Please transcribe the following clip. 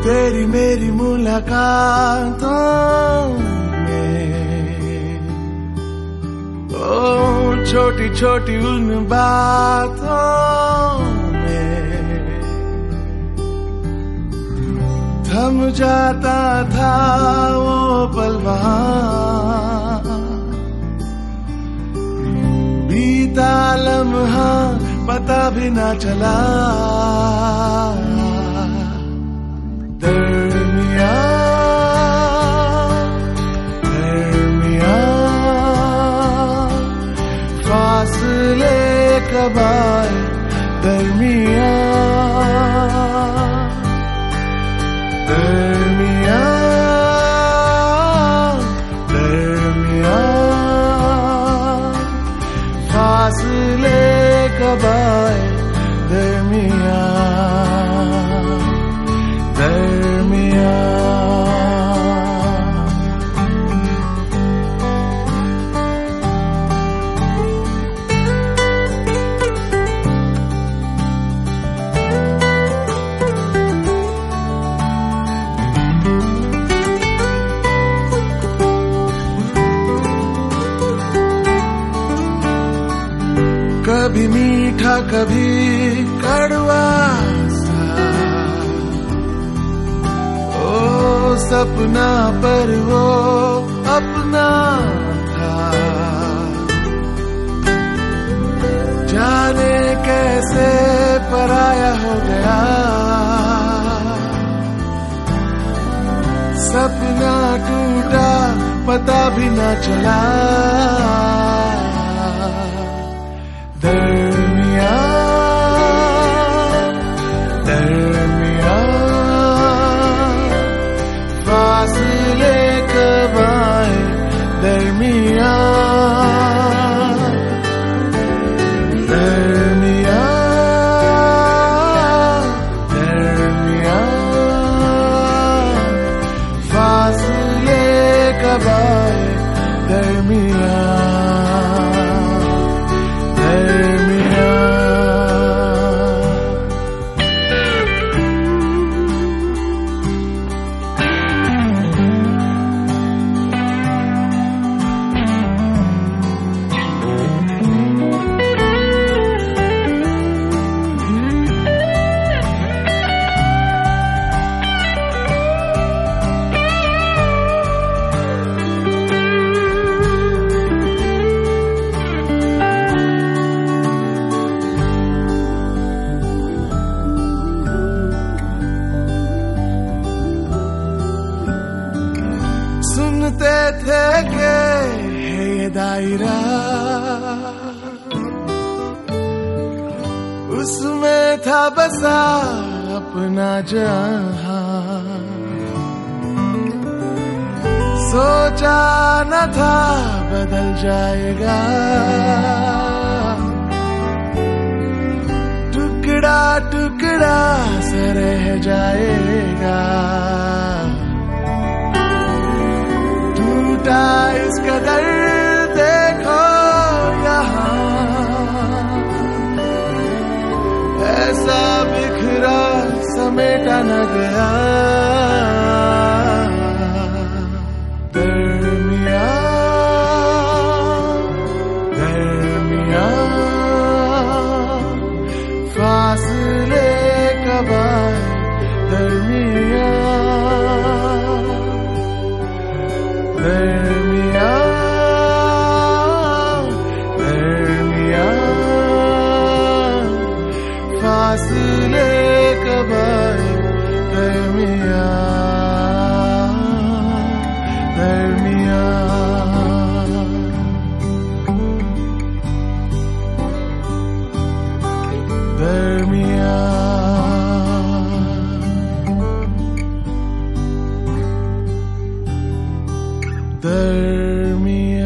तेरी मेरी मुलाकातों में, ओ छोटी छोटी उन बातों में थम जाता था वो पल वहाँ, बीता लम्हा पता भी ना चला। फासले कब आए दरमिया, दरमिया, दरमिया, फासले कब आए दरमिया, दरमिया। कभी मीठा कभी कड़वा सा, ओ सपना पर वो अपना था, जाने कैसे पराया हो गया। सपना टूटा पता भी न चला। दरमिया, दरमिया, फासले कब आए दरमिया, दरमिया, दरमिया, फासले कब आए दरमिया। सुनते थे कि है ये दायरा, उसमें था बसा अपना जहां। सोचा न था बदल जाएगा, टुकड़ा टुकड़ा सा रह जाएगा। टूटा इस कदर देखो यहाँ, ऐसा बिखरा समेटा न गया। दरमिया, दरमिया, फासले कब आए दरमिया, दरमिया, दरमिया, फासले कब आए दरमिया, दरमिया। दरमिया, दरमिया।